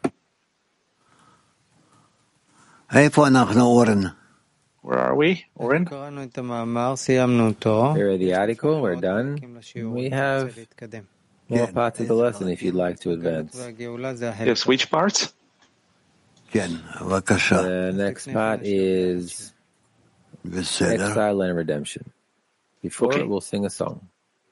Where are we, Oren? We're at the article, we're done. We have more parts of the lesson if you'd like to advance. Yes, which parts? The next part is exile and redemption. Before it, we'll sing a song.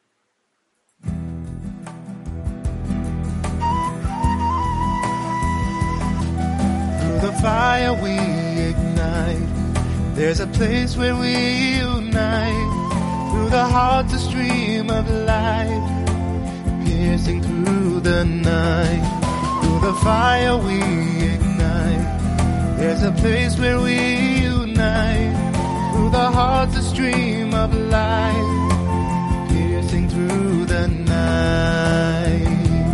Through the fire we ignite, there's a place where we unite. Through the heart a stream of light, piercing through the night. Through the fire we ignite, there's a place where we unite. Through the heart's a stream of light, piercing through the night.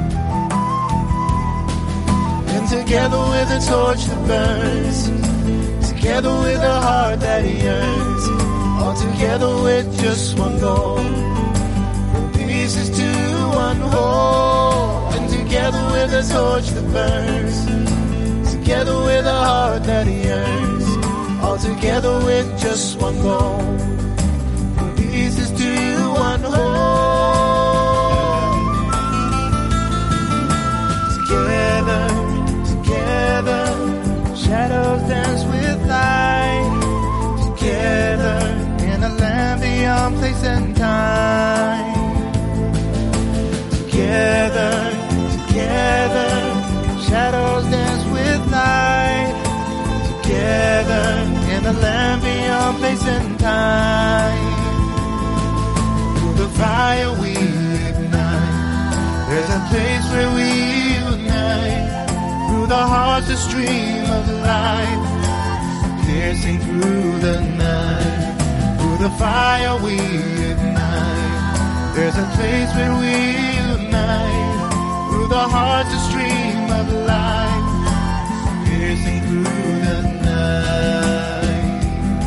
And together with a torch that burns, together with a heart that yearns, all together with just one goal, from pieces to one whole. And together with a torch that burns, together with a heart that yearns, all together with just one goal, from pieces to one whole. Together, together, shadows dance with light. Together in a land beyond place and time. Together, together, shadows dance with light. Together in a land beyond place and time. Through the fire we ignite, there's a place where we unite. Through the heart's a stream of light, piercing through the night. Through the fire we ignite, there's a place where we unite. Through the heart's a stream of light, piercing through the night.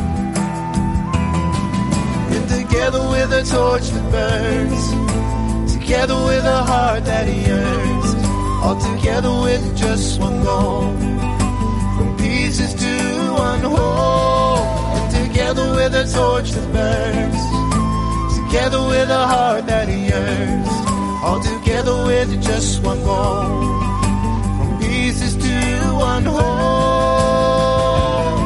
And together with a torch that burns, together with a heart that yearns, all together with just one goal, from pieces to one whole, and together with a torch that burns, together with a heart that yearns, all together with just one goal, from pieces to one whole.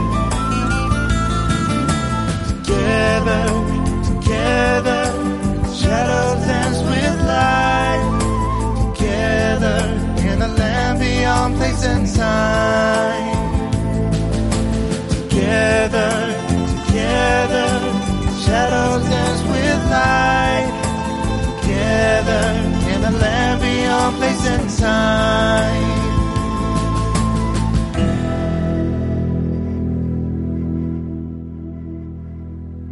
Together, together, shadows dance with light, together in a land beyond place and time. Together, together, shadows dance with light, together in a land beyond place and time.